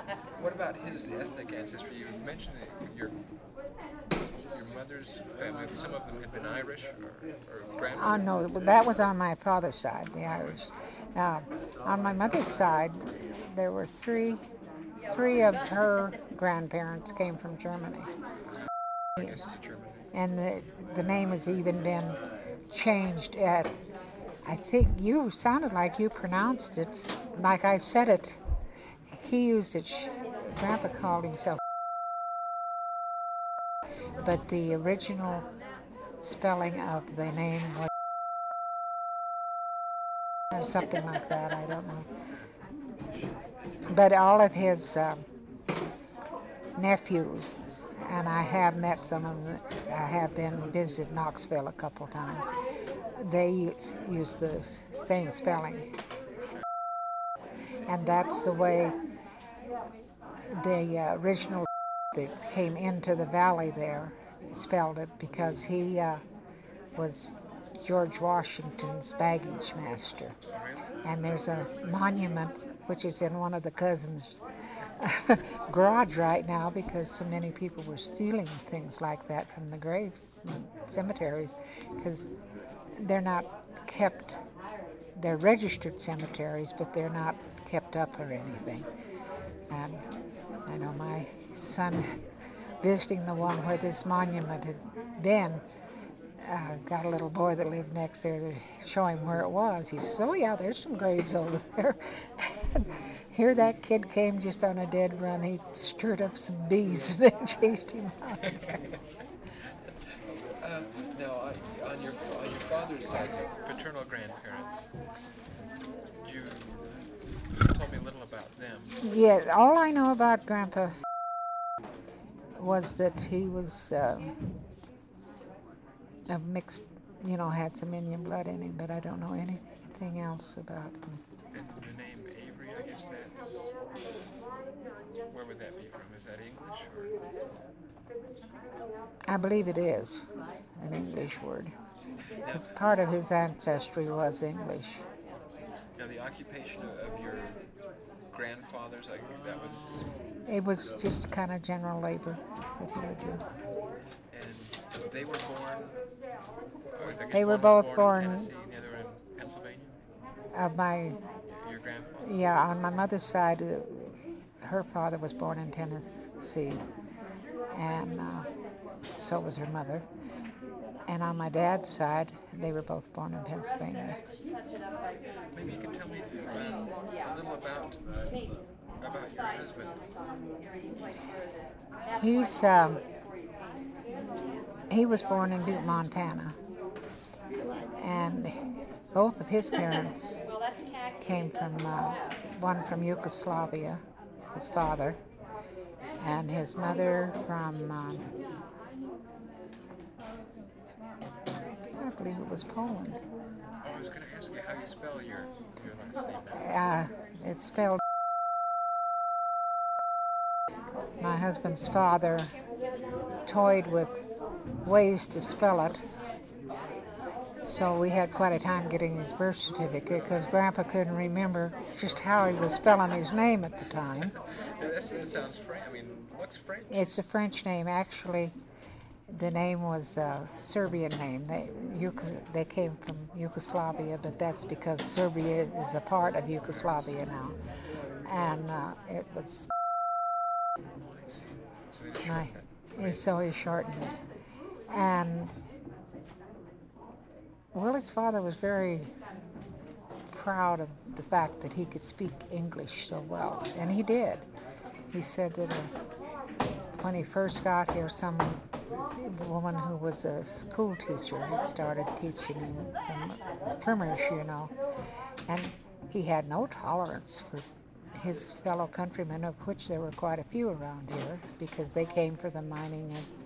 What about his ethnic ancestry? You mentioned that your mother's family, some of them had been Irish or grandmother? No, that was on my father's side, the Irish. Uh, on my mother's side, there were three of her grandparents came from Germany. I guess it's German. And the name has even been changed at, I think you sounded like you pronounced it, like I said it. He used it, Grandpa called himself, but the original spelling of the name was something like that, I don't know. But all of his nephews, and I have met some of them, I have been visited Knoxville a couple times, they use the same spelling. And that's the way the original that came into the valley there spelled it, because he was George Washington's baggage master. And there's a monument which is in one of the cousins' garage right now, because so many people were stealing things like that from the graves, cemeteries, because they're not kept, they're registered cemeteries, but they're not kept up or anything. And I know my son, visiting the one where this monument had been, got a little boy that lived next there to show him where it was. He says, "Oh yeah, there's some graves over there." Here that kid came just on a dead run. He stirred up some bees and they chased him out of there. Now, on your father's side, paternal grandparents, you told me a little about them. Yeah, all I know about Grandpa was that he was a mixed, had some Indian blood in him, but I don't know anything else about him. And the name Avery, I guess that's, where would that be from? Is that English or? I believe it is an English word, because part of his ancestry was English. Now, the occupation of your grandfathers, that was. It was just kind of general labor. That's what I do. And they were born. I guess They were one was both born in born Tennessee, and the other in Pennsylvania. Your grandfather. Yeah, on my mother's side, her father was born in Tennessee, and so was her mother. And on my dad's side, they were both born in Pennsylvania. Maybe you can tell me a little about your husband. He was born in Butte, Montana, and both of his parents came from one from Yugoslavia, his father, and his mother from I believe it was Poland. I was going to ask you how you spell your last name. It's spelled. My husband's father toyed with ways to spell it, so we had quite a time getting his birth certificate, because Grandpa couldn't remember just how he was spelling his name at the time. That sounds French. I mean, what's French? It's a French name. Actually, the name was a Serbian name. They came from Yugoslavia, but that's because Serbia is a part of Yugoslavia now. And it was. So he shortened it. And Willie's father was very proud of the fact that he could speak English so well, and he did. He said that when he first got here, some woman who was a school teacher had started teaching him from Frimersh, and he had no tolerance for his fellow countrymen, of which there were quite a few around here, because they came for the mining